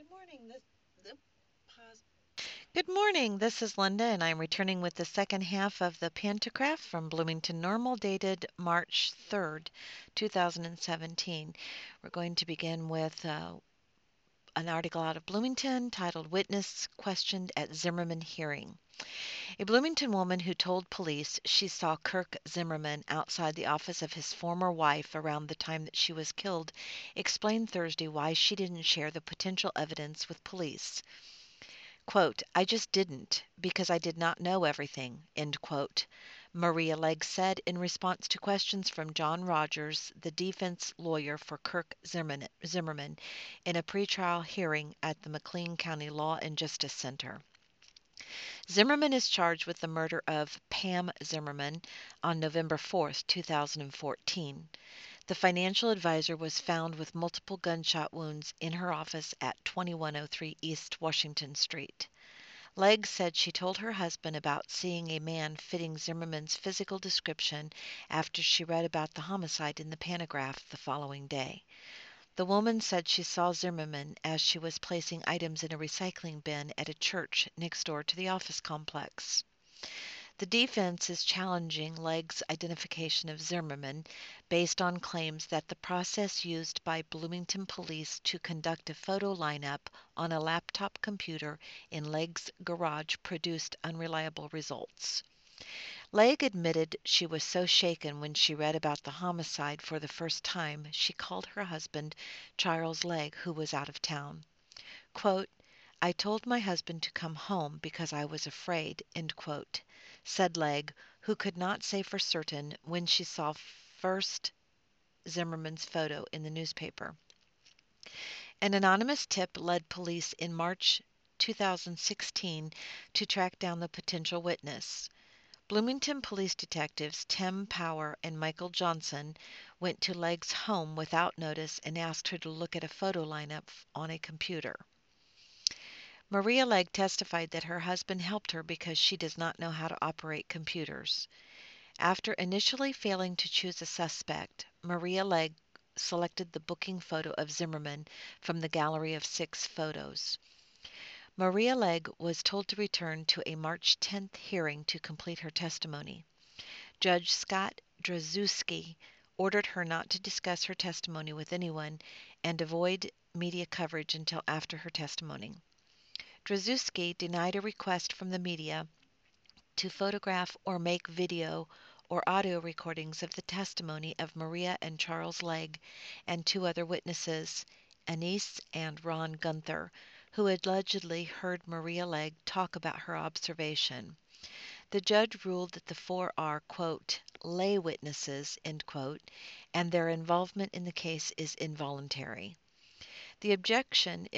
morning. Pause. Good morning. This is Linda, and I'm returning with the second half of the Pantograph from Bloomington Normal, dated March 3rd, 2017. We're going to begin with an article out of Bloomington titled "Witness Questioned at Zimmerman Hearing." A Bloomington woman who told police she saw Kirk Zimmerman outside the office of his former wife around the time that she was killed explained Thursday why she didn't share the potential evidence with police. Quote, "I just didn't, because I did not know everything," end quote. Maria Legg said in response to questions from John Rogers, the defense lawyer for Kirk Zimmerman, in a pretrial hearing at the McLean County Law and Justice Center. Zimmerman is charged with the murder of Pam Zimmerman on November 4, 2014. The financial advisor was found with multiple gunshot wounds in her office at 2103 East Washington Street. Legg said she told her husband about seeing a man fitting Zimmerman's physical description after she read about the homicide in the Pantograph the following day. The woman said she saw Zimmerman as she was placing items in a recycling bin at a church next door to the office complex. The defense is challenging Legg's identification of Zimmerman based on claims that the process used by Bloomington police to conduct a photo lineup on a laptop computer in Legg's garage produced unreliable results. Legg admitted she was so shaken when she read about the homicide for the first time she called her husband, Charles Legg, who was out of town. Quote, "I told my husband to come home because I was afraid," end quote, said Legg, who could not say for certain when she saw first Zimmerman's photo in the newspaper. An anonymous tip led police in March 2016 to track down the potential witness. Bloomington police detectives Tim Power and Michael Johnson went to Legg's home without notice and asked her to look at a photo lineup on a computer. Maria Legg testified that her husband helped her because she does not know how to operate computers. After initially failing to choose a suspect, Maria Legg selected the booking photo of Zimmerman from the gallery of 6 photos. Maria Legg was told to return to a March 10th hearing to complete her testimony. Judge Scott Drzewski ordered her not to discuss her testimony with anyone and avoid media coverage until after her testimony. Drzewski denied a request from the media to photograph or make video or audio recordings of the testimony of Maria and Charles Legg and 2 other witnesses, Anise and Ron Gunther, who allegedly heard Maria Legg talk about her observation. The judge ruled that the 4 are, quote, "lay witnesses," end quote, and their involvement in the case is involuntary. The objection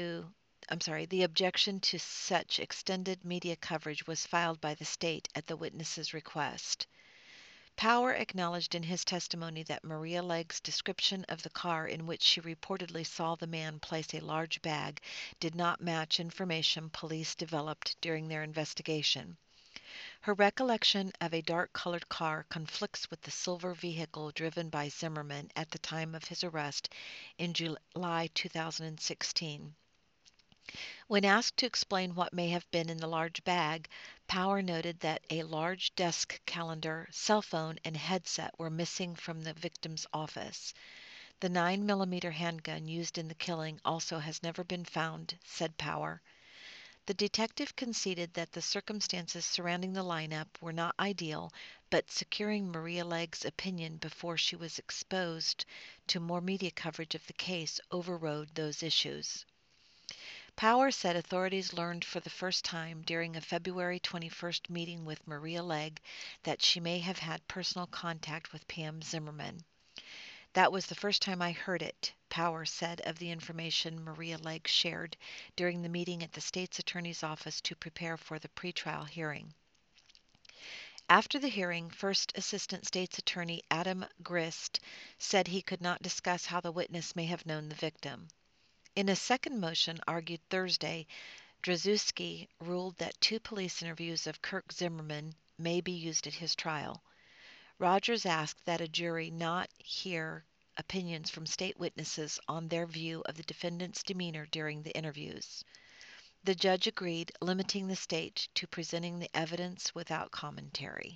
to such extended media coverage was filed by the state at the witness's request. Power acknowledged in his testimony that Maria Legg's description of the car in which she reportedly saw the man place a large bag did not match information police developed during their investigation. Her recollection of a dark-colored car conflicts with the silver vehicle driven by Zimmerman at the time of his arrest in July 2016. When asked to explain what may have been in the large bag, Power noted that a large desk calendar, cell phone, and headset were missing from the victim's office. The 9mm handgun used in the killing also has never been found, said Power. The detective conceded that the circumstances surrounding the lineup were not ideal, but securing Maria Legg's opinion before she was exposed to more media coverage of the case overrode those issues. Power said authorities learned for the first time during a February 21st meeting with Maria Legg that she may have had personal contact with Pam Zimmerman. "That was the first time I heard it," Power said of the information Maria Legg shared during the meeting at the state's attorney's office to prepare for the pretrial hearing. After the hearing, First Assistant State's Attorney Adam Grist said he could not discuss how the witness may have known the victim. In a second motion argued Thursday, Drzewski ruled that 2 police interviews of Kirk Zimmerman may be used at his trial. Rogers asked that a jury not hear opinions from state witnesses on their view of the defendant's demeanor during the interviews. The judge agreed, limiting the state to presenting the evidence without commentary.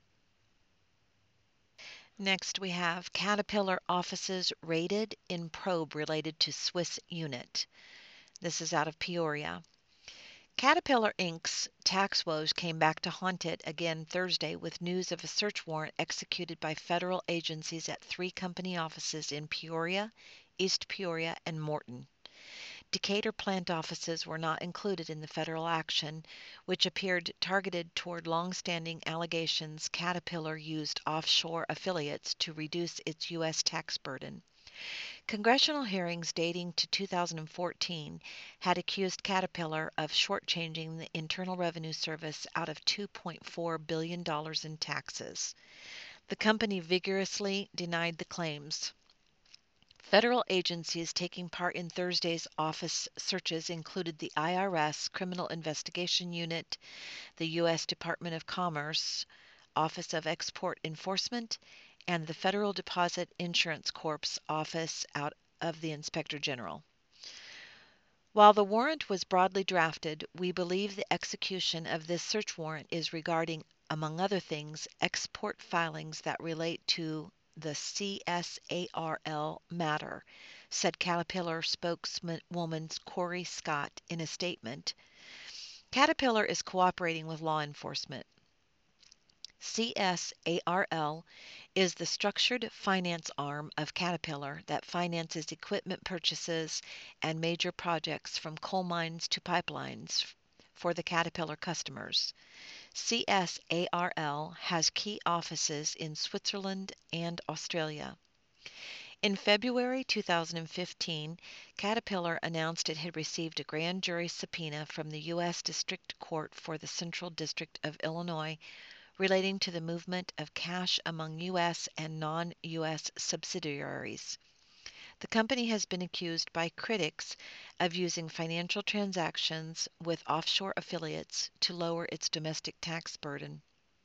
Next, we have Caterpillar offices raided in probe related to Swiss unit. This is out of Peoria. Caterpillar Inc.'s tax woes came back to haunt it again Thursday with news of a search warrant executed by federal agencies at 3 company offices in Peoria, East Peoria, and Morton. Decatur plant offices were not included in the federal action, which appeared targeted toward long-standing allegations Caterpillar used offshore affiliates to reduce its U.S. tax burden. Congressional hearings dating to 2014 had accused Caterpillar of shortchanging the Internal Revenue Service out of $2.4 billion in taxes. The company vigorously denied the claims. Federal agencies taking part in Thursday's office searches included the IRS Criminal Investigation Unit, the U.S. Department of Commerce Office of Export Enforcement, and the Federal Deposit Insurance Corp's Office out of the Inspector General. While the warrant was broadly drafted, we believe the execution of this search warrant is regarding, among other things, export filings that relate to the CSARL matter, said Caterpillar spokeswoman Corey Scott in a statement. Caterpillar is cooperating with law enforcement. CSARL is the structured finance arm of Caterpillar that finances equipment purchases and major projects from coal mines to pipelines for the Caterpillar customers. CSARL has key offices in Switzerland and Australia. In February 2015, Caterpillar announced it had received a grand jury subpoena from the U.S. District Court for the Central District of Illinois relating to the movement of cash among U.S. and non-U.S. subsidiaries. The company has been accused by critics of using financial transactions with offshore affiliates to lower its domestic tax burden.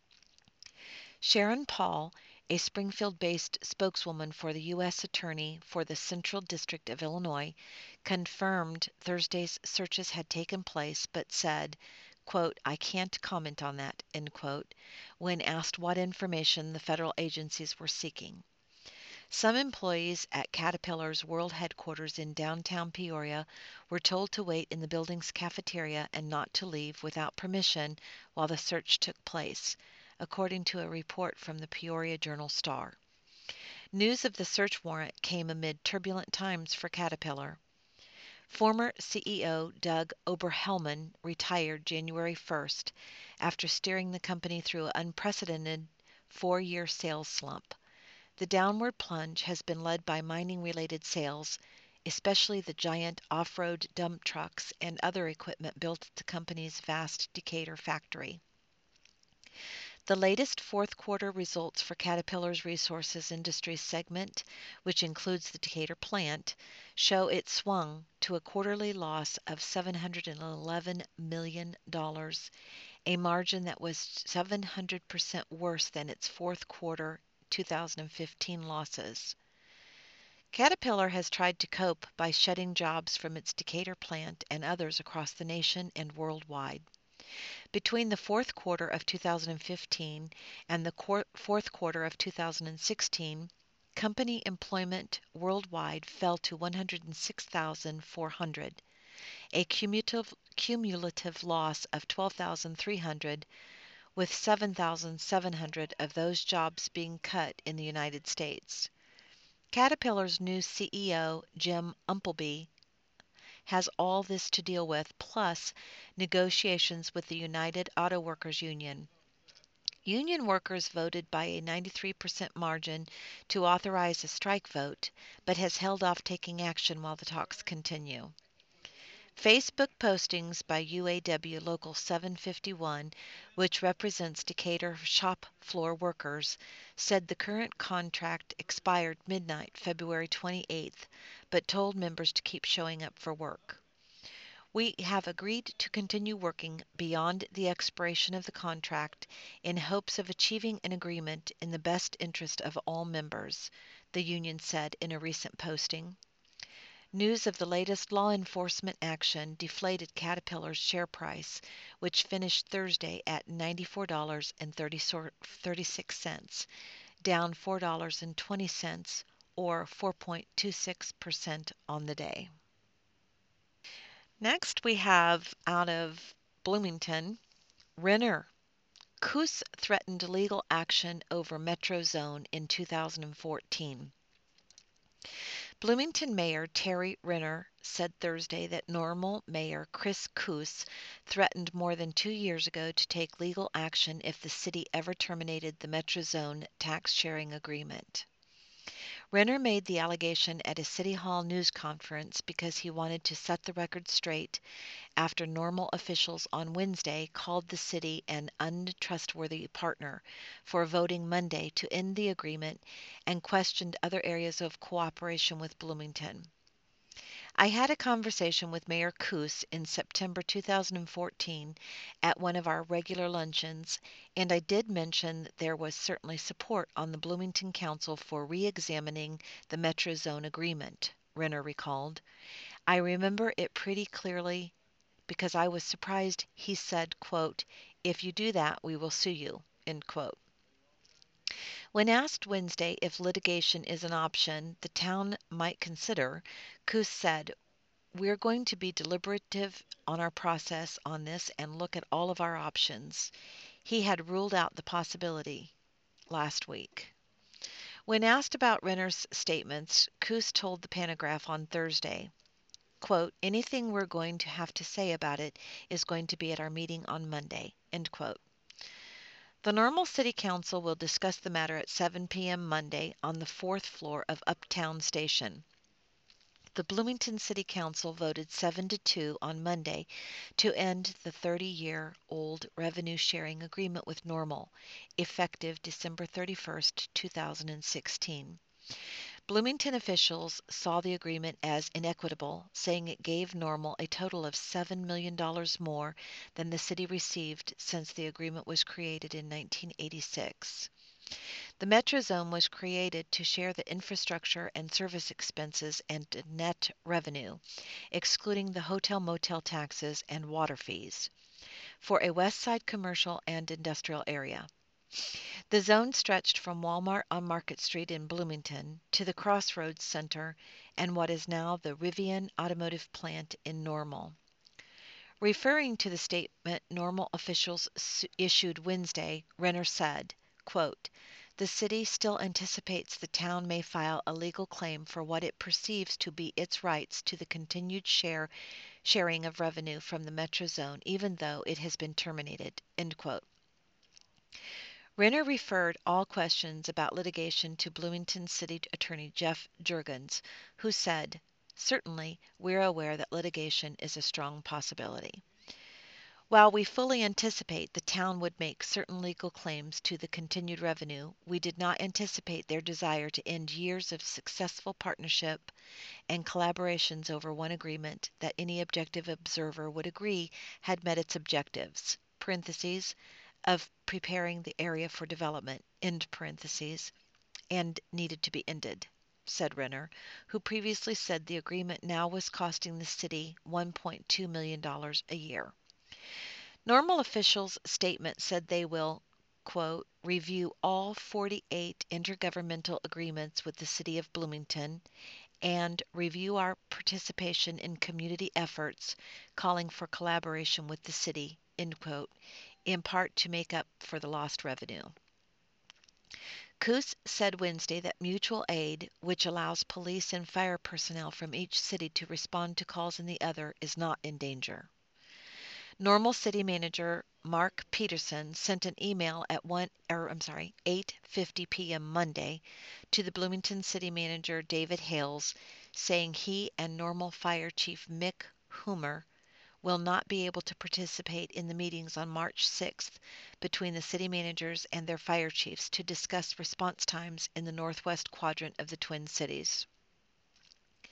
Sharon Paul, a Springfield-based spokeswoman for the U.S. Attorney for the Central District of Illinois, confirmed Thursday's searches had taken place but said, quote, "I can't comment on that," end quote, when asked what information the federal agencies were seeking. Some employees at Caterpillar's world headquarters in downtown Peoria were told to wait in the building's cafeteria and not to leave without permission while the search took place, according to a report from the Peoria Journal-Star. News of the search warrant came amid turbulent times for Caterpillar. Former CEO Doug Oberhelman retired January 1st after steering the company through an unprecedented 4-year sales slump. The downward plunge has been led by mining-related sales, especially the giant off-road dump trucks and other equipment built at the company's vast Decatur factory. The latest fourth quarter results for Caterpillar's Resources Industries segment, which includes the Decatur plant, show it swung to a quarterly loss of $711 million, a margin that was 700% worse than its fourth quarter 2015 losses. Caterpillar has tried to cope by shedding jobs from its Decatur plant and others across the nation and worldwide. Between the fourth quarter of 2015 and the fourth quarter of 2016, company employment worldwide fell to 106,400, a cumulative loss of 12,300, with 7,700 of those jobs being cut in the United States. Caterpillar's new CEO, Jim Umpleby, has all this to deal with, plus negotiations with the United Auto Workers Union. Union workers voted by a 93% margin to authorize a strike vote, but has held off taking action while the talks continue. Facebook postings by UAW Local 751, which represents Decatur shop floor workers, said the current contract expired midnight February 28th, but told members to keep showing up for work. We have agreed to continue working beyond the expiration of the contract in hopes of achieving an agreement in the best interest of all members, the union said in a recent posting. News of the latest law enforcement action deflated Caterpillar's share price, which finished Thursday at $94.36, down $4.20 or 4.26% on the day. Next, we have out of Bloomington, Renner. Coos threatened legal action over Metro Zone in 2014. Bloomington Mayor Terry Renner said Thursday that Normal Mayor Chris Coos threatened more than 2 years ago to take legal action if the city ever terminated the Metro Zone tax sharing agreement. Renner made the allegation at a City Hall news conference because he wanted to set the record straight after Normal officials on Wednesday called the city an untrustworthy partner for voting Monday to end the agreement and questioned other areas of cooperation with Bloomington. I had a conversation with Mayor Coos in September 2014 at one of our regular luncheons, and I did mention that there was certainly support on the Bloomington Council for re-examining the Metro Zone agreement, Renner recalled. I remember it pretty clearly because I was surprised he said, quote, "If you do that, we will sue you," end quote. When asked Wednesday if litigation is an option the town might consider, Coos said, "We're going to be deliberative on our process on this and look at all of our options." He had ruled out the possibility last week. When asked about Renner's statements, Coos told the Pantagraph on Thursday, quote, "Anything we're going to have to say about it is going to be at our meeting on Monday," end quote. The Normal City Council will discuss the matter at 7 p.m. Monday on the 4th floor of Uptown Station. The Bloomington City Council voted 7-2 on Monday to end the 30-year-old revenue sharing agreement with Normal, effective December 31, 2016. Bloomington officials saw the agreement as inequitable, saying it gave Normal a total of $7 million more than the city received since the agreement was created in 1986. The Metro Zone was created to share the infrastructure and service expenses and net revenue, excluding the hotel-motel taxes and water fees, for a West Side commercial and industrial area. The zone stretched from Walmart on Market Street in Bloomington to the Crossroads Center and what is now the Rivian Automotive Plant in Normal. Referring to the statement Normal officials issued Wednesday, Renner said, quote, "The city still anticipates the town may file a legal claim for what it perceives to be its rights to the continued sharing of revenue from the Metro Zone even though it has been terminated," end quote. Renner referred all questions about litigation to Bloomington City Attorney Jeff Jurgens, who said, "Certainly, we're aware that litigation is a strong possibility. While we fully anticipate the town would make certain legal claims to the continued revenue, we did not anticipate their desire to end years of successful partnership and collaborations over one agreement that any objective observer would agree had met its objectives, parentheses, of preparing the area for development, end parentheses, and needed to be ended," said Renner, who previously said the agreement now was costing the city $1.2 million a year. Normal officials' statement said they will, quote, "review all 48 intergovernmental agreements with the city of Bloomington and review our participation in community efforts calling for collaboration with the city," end quote, in part to make up for the lost revenue. Coos said Wednesday that mutual aid, which allows police and fire personnel from each city to respond to calls in the other, is not in danger. Normal City Manager Mark Peterson sent an email at 8:50 p.m. Monday to the Bloomington City Manager David Hales, saying he and Normal Fire Chief Mick Humer will not be able to participate in the meetings on March 6th between the city managers and their fire chiefs to discuss response times in the northwest quadrant of the Twin Cities.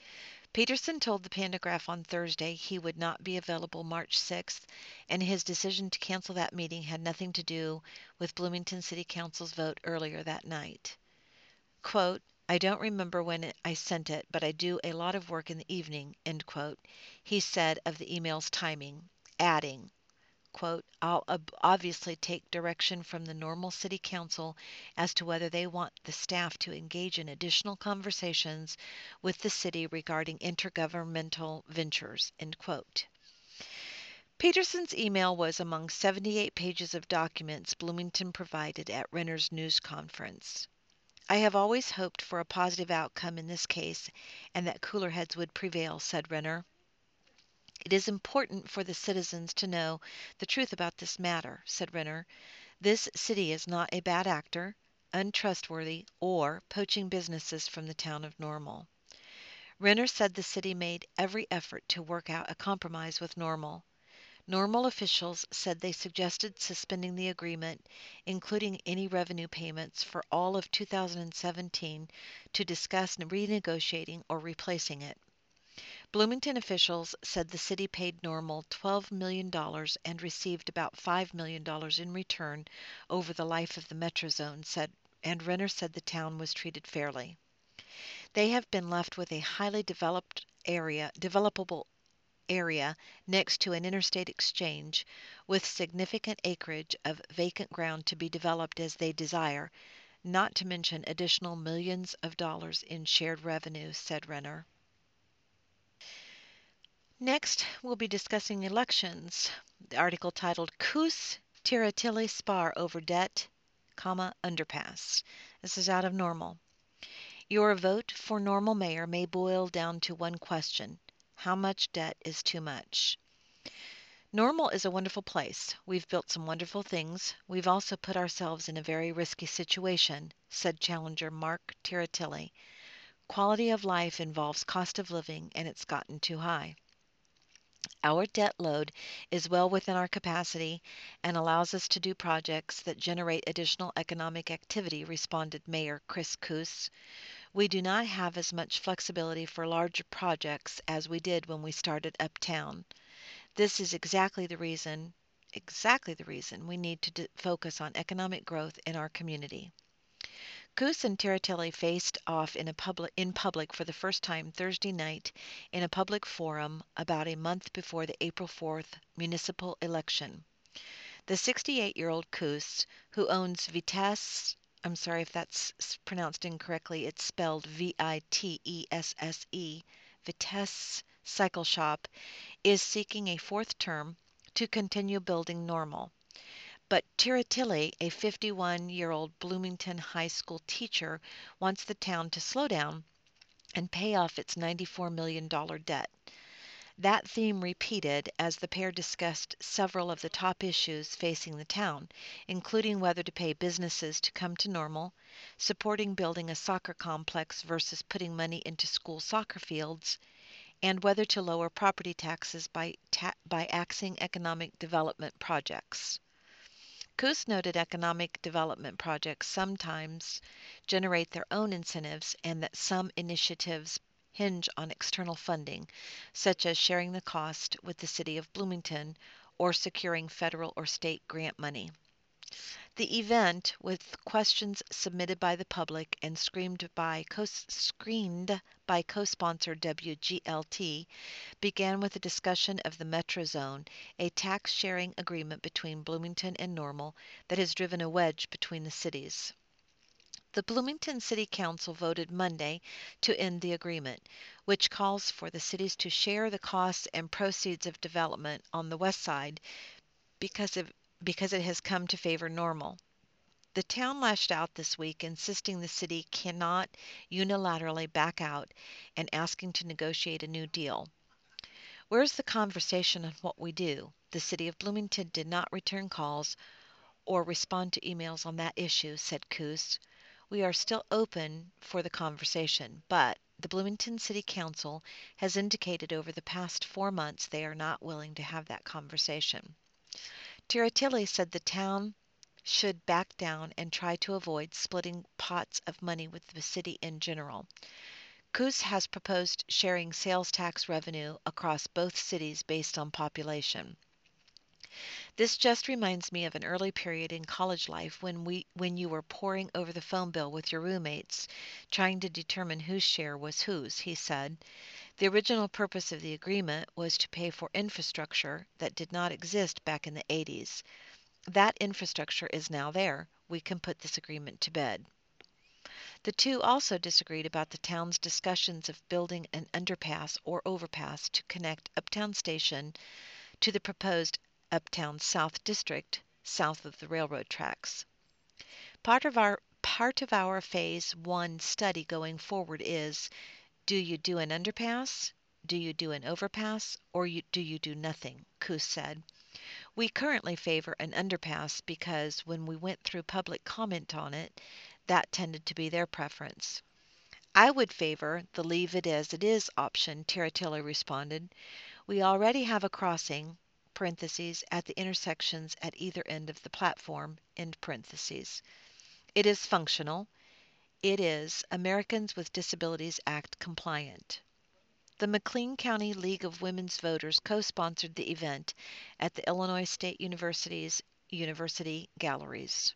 Peterson told the Pantagraph on Thursday he would not be available March 6th, and his decision to cancel that meeting had nothing to do with Bloomington City Council's vote earlier that night. Quote, I don't remember when I sent it, but I do a lot of work in the evening, end quote, he said of the email's timing, adding, quote, I'll obviously take direction from the Normal City Council as to whether they want the staff to engage in additional conversations with the city regarding intergovernmental ventures, end quote. Peterson's email was among 78 pages of documents Bloomington provided at Renner's news conference. I have always hoped for a positive outcome in this case and that cooler heads would prevail, said Renner. It is important for the citizens to know the truth about this matter, said Renner. This city is not a bad actor, untrustworthy, or poaching businesses from the town of Normal. Renner said the city made every effort to work out a compromise with Normal. Normal officials said they suggested suspending the agreement, including any revenue payments for all of 2017, to discuss renegotiating or replacing it. Bloomington officials said the city paid Normal $12 million and received about $5 million in return over the life of the Metro Zone, and Renner said the town was treated fairly. They have been left with a highly developable area next to an interstate exchange with significant acreage of vacant ground to be developed as they desire, not to mention additional millions of dollars in shared revenue, said Renner. Next, we'll be discussing elections. The article titled Coos Tiratilli Spar Over Debt, Underpass. This is out of Normal. Your vote for Normal mayor may boil down to one question. How much debt is too much? Normal is a wonderful place. We've built some wonderful things. We've also put ourselves in a very risky situation, said challenger Mark Tiratilli. Quality of life involves cost of living, and it's gotten too high. Our debt load is well within our capacity and allows us to do projects that generate additional economic activity, responded Mayor Chris Coos. We do not have as much flexibility for larger projects as we did when we started uptown. This is exactly the reason we need to focus on economic growth in our community. Coos and Tiratilli faced off in public for the first time Thursday night in a public forum about a month before the April 4th municipal election. The 68-year-old Coos, who owns Vitesse, I'm sorry if that's pronounced incorrectly, it's spelled Vitesse, Vitesse Cycle Shop, is seeking a fourth term to continue building Normal. But Tiratilli, a 51-year-old Bloomington High School teacher, wants the town to slow down and pay off its $94 million debt. That theme repeated as the pair discussed several of the top issues facing the town, including whether to pay businesses to come to Normal, supporting building a soccer complex versus putting money into school soccer fields, and whether to lower property taxes by axing economic development projects. Coos noted economic development projects sometimes generate their own incentives and that some initiatives hinge on external funding, such as sharing the cost with the city of Bloomington or securing federal or state grant money. The event, with questions submitted by the public and screened by co-sponsor WGLT, began with a discussion of the Metro Zone, a tax-sharing agreement between Bloomington and Normal that has driven a wedge between the cities. The Bloomington City Council voted Monday to end the agreement, which calls for the cities to share the costs and proceeds of development on the west side because it has come to favor Normal. The town lashed out this week, insisting the city cannot unilaterally back out and asking to negotiate a new deal. Where's the conversation on what we do? The city of Bloomington did not return calls or respond to emails on that issue, said Coos. We are still open for the conversation, but the Bloomington City Council has indicated over the past 4 months they are not willing to have that conversation. Tiratilli said the town should back down and try to avoid splitting pots of money with the city in general. Coos has proposed sharing sales tax revenue across both cities based on population. This just reminds me of an early period in college life when you were poring over the phone bill with your roommates, trying to determine whose share was whose, he said. The original purpose of the agreement was to pay for infrastructure that did not exist back in the 80s. That infrastructure is now there. We can put this agreement to bed. The two also disagreed about the town's discussions of building an underpass or overpass to connect Uptown Station to the proposed Uptown South District south of the railroad tracks. Part of our Phase 1 study going forward is, do you do an underpass, do you do an overpass, or do you do nothing, Coos said. We currently favor an underpass because when we went through public comment on it, that tended to be their preference. I would favor the leave it as it is option, Tiratillo responded. We already have a crossing, parentheses, at the intersections at either end of the platform, end parentheses. It is functional. It is Americans with Disabilities Act compliant. The McLean County League of Women's Voters co-sponsored the event at the Illinois State University's University Galleries.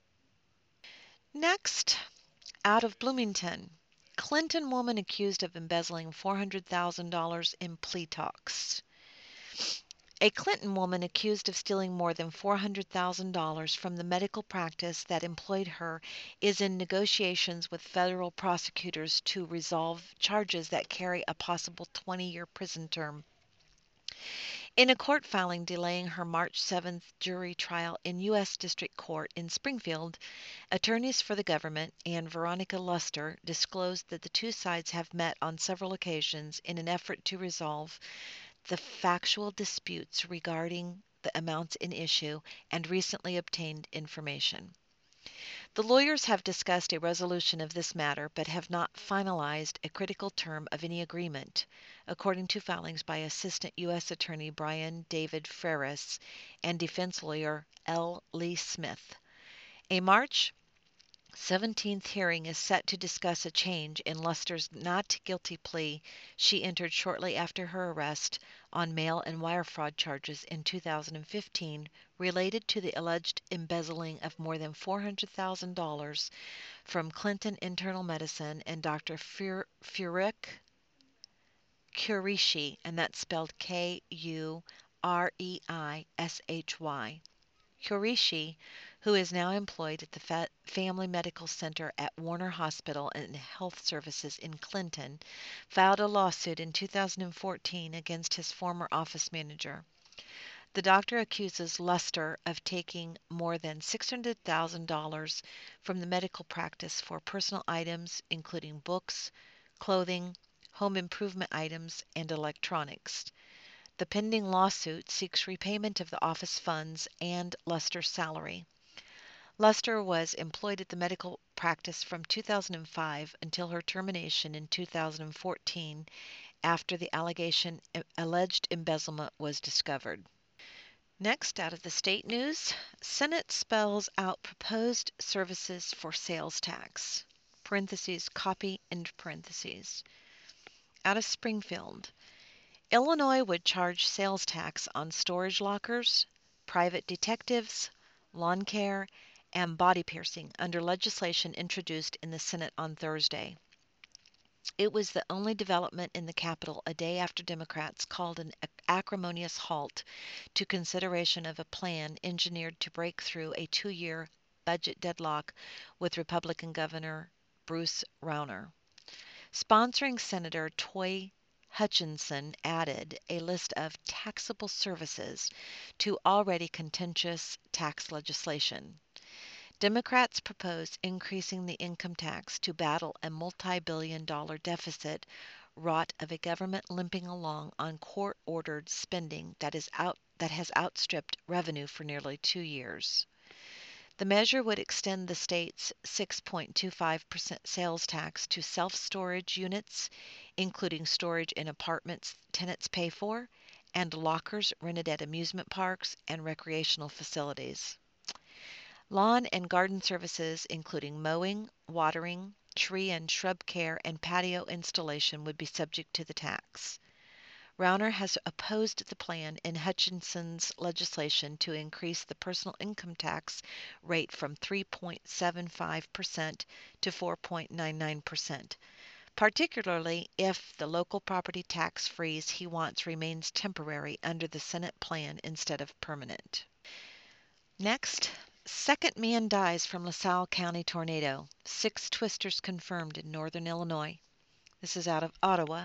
Next, out of Bloomington, Clinton woman accused of embezzling $400,000 in plea talks. A Clinton woman accused of stealing more than $400,000 from the medical practice that employed her is in negotiations with federal prosecutors to resolve charges that carry a possible 20-year prison term. In a court filing delaying her March 7th jury trial in U.S. District Court in Springfield, attorneys for the government and Veronica Luster disclosed that the two sides have met on several occasions in an effort to resolve the factual disputes regarding the amounts in issue and recently obtained information. The lawyers have discussed a resolution of this matter but have not finalized a critical term of any agreement, according to filings by Assistant U.S. Attorney Brian David Ferris and defense lawyer L. Lee Smith. A March 17th hearing is set to discuss a change in Luster's not guilty plea she entered shortly after her arrest on mail and wire fraud charges in 2015 related to the alleged embezzling of more than $400,000 from Clinton Internal Medicine and Dr. Farouk Qureshi, and that's spelled Qureishy. Qureshi, who is now employed at the Family Medical Center at Warner Hospital and Health Services in Clinton, filed a lawsuit in 2014 against his former office manager. The doctor accuses Luster of taking more than $600,000 from the medical practice for personal items, including books, clothing, home improvement items, and electronics. The pending lawsuit seeks repayment of the office funds and Luster's salary. Luster was employed at the medical practice from 2005 until her termination in 2014 after the alleged embezzlement was discovered. Next, out of the state news, Senate spells out proposed services for sales tax. Parentheses, copy, end parentheses. Out of Springfield, Illinois would charge sales tax on storage lockers, private detectives, lawn care, and body piercing under legislation introduced in the Senate on Thursday. It was the only development in the Capitol a day after Democrats called an acrimonious halt to consideration of a plan engineered to break through a 2-year budget deadlock with Republican Governor Bruce Rauner. Sponsoring Senator Toy Hutchinson added a list of taxable services to already contentious tax legislation. Democrats propose increasing the income tax to battle a multi-billion-dollar deficit wrought of a government limping along on court-ordered spending that has outstripped revenue for nearly 2 years. The measure would extend the state's 6.25% sales tax to self-storage units, including storage in apartments tenants pay for, and lockers rented at amusement parks and recreational facilities. Lawn and garden services, including mowing, watering, tree and shrub care, and patio installation would be subject to the tax. Rauner has opposed the plan in Hutchinson's legislation to increase the personal income tax rate from 3.75% to 4.99%, particularly if the local property tax freeze he wants remains temporary under the Senate plan instead of permanent. Next, second man dies from LaSalle County tornado. 6 twisters confirmed in northern Illinois. This is out of Ottawa.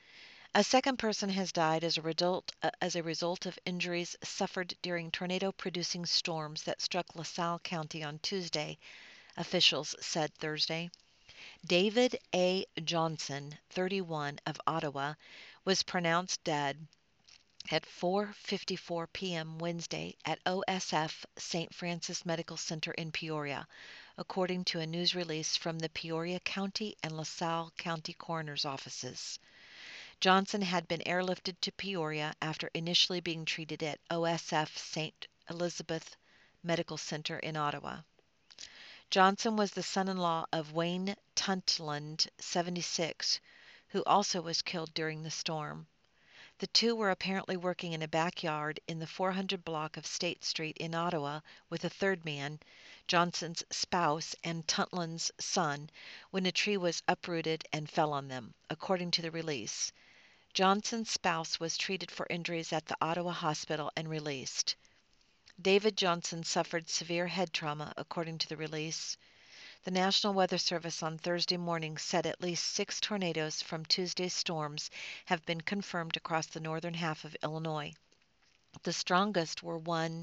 A second person has died as a result of injuries suffered during tornado-producing storms that struck LaSalle County on Tuesday, officials said Thursday. David A. Johnson, 31, of Ottawa, was pronounced dead at 4:54 p.m. Wednesday at OSF St. Francis Medical Center in Peoria, according to a news release from the Peoria County and LaSalle County coroner's offices. Johnson had been airlifted to Peoria after initially being treated at OSF St. Elizabeth Medical Center in Ottawa. Johnson was the son-in-law of Wayne Tuntland, 76, who also was killed during the storm. The two were apparently working in a backyard in the 400 block of State Street in Ottawa with a third man, Johnson's spouse and Tuntland's son, when a tree was uprooted and fell on them, according to the release. Johnson's spouse was treated for injuries at the Ottawa hospital and released. David Johnson suffered severe head trauma, according to the release. The National Weather Service on Thursday morning said at least 6 tornadoes from Tuesday's storms have been confirmed across the northern half of Illinois. The strongest were one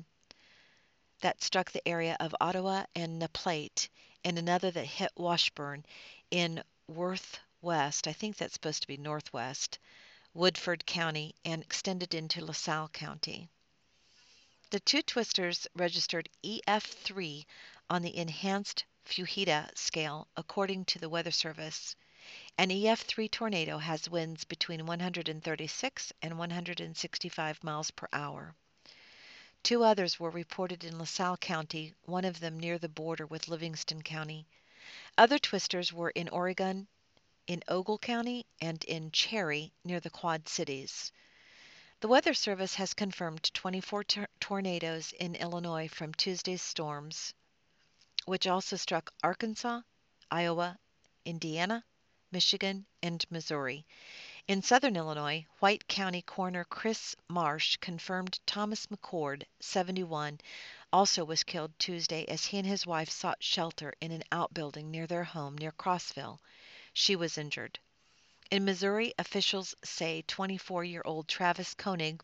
that struck the area of Ottawa and Naplate, and another that hit Washburn in Worth West, I think that's supposed to be Northwest, Woodford County, and extended into LaSalle County. The 2 twisters registered EF3 on the enhanced Fuhita scale, according to the Weather Service. An EF3 tornado has winds between 136 and 165 miles per hour. 2 others were reported in LaSalle County, one of them near the border with Livingston County. Other twisters were in Oregon, in Ogle County, and in Cherry, near the Quad Cities. The Weather Service has confirmed 24 tornadoes in Illinois from Tuesday's storms, which also struck Arkansas, Iowa, Indiana, Michigan, and Missouri. In southern Illinois, White County Coroner Chris Marsh confirmed Thomas McCord, 71, also was killed Tuesday as he and his wife sought shelter in an outbuilding near their home near Crossville. She was injured. In Missouri, officials say 24-year-old Travis Koenig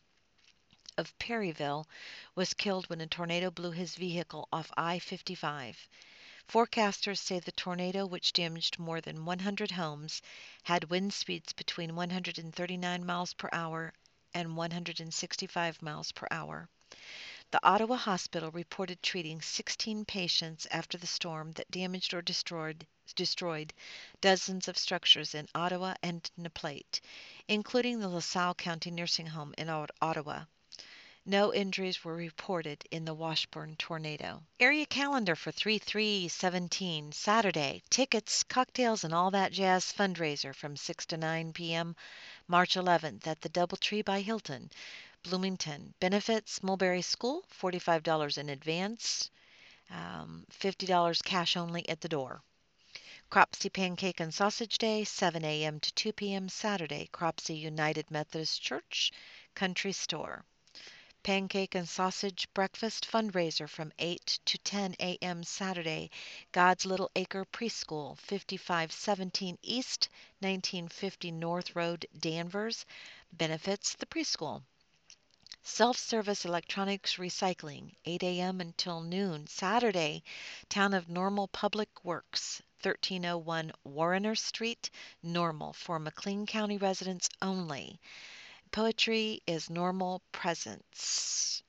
of Perryville was killed when a tornado blew his vehicle off I-55. Forecasters say the tornado, which damaged more than 100 homes, had wind speeds between 139 miles per hour and 165 miles per hour. The Ottawa hospital reported treating 16 patients after the storm that damaged or destroyed dozens of structures in Ottawa and Naplate, including the LaSalle County Nursing Home in Ottawa. No injuries were reported in the Washburn tornado. Area calendar for 3/3/17, Saturday. Tickets, cocktails, and all that jazz fundraiser from 6 to 9 p.m. March 11th at the Doubletree by Hilton, Bloomington. Benefits, Mulberry School, $45 in advance, $50 cash only at the door. Cropsey Pancake and Sausage Day, 7 a.m. to 2 p.m. Saturday, Cropsey United Methodist Church, Country Store. Pancake and Sausage Breakfast Fundraiser from 8 to 10 a.m. Saturday, God's Little Acre Preschool, 5517 East, 1950 North Road, Danvers. Benefits the preschool. Self-service electronics recycling, 8 a.m. until noon. Saturday, Town of Normal Public Works, 1301 Warrener Street, Normal, for McLean County residents only. Poetry is Normal Presence.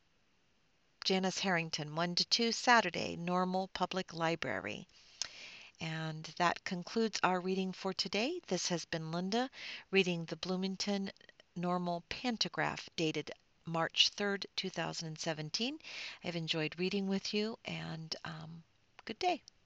Janice Harrington, 1 to 2, Saturday, Normal Public Library. And that concludes our reading for today. This has been Linda reading the Bloomington Normal Pantograph dated March 3rd, 2017. I've enjoyed reading with you, and good day.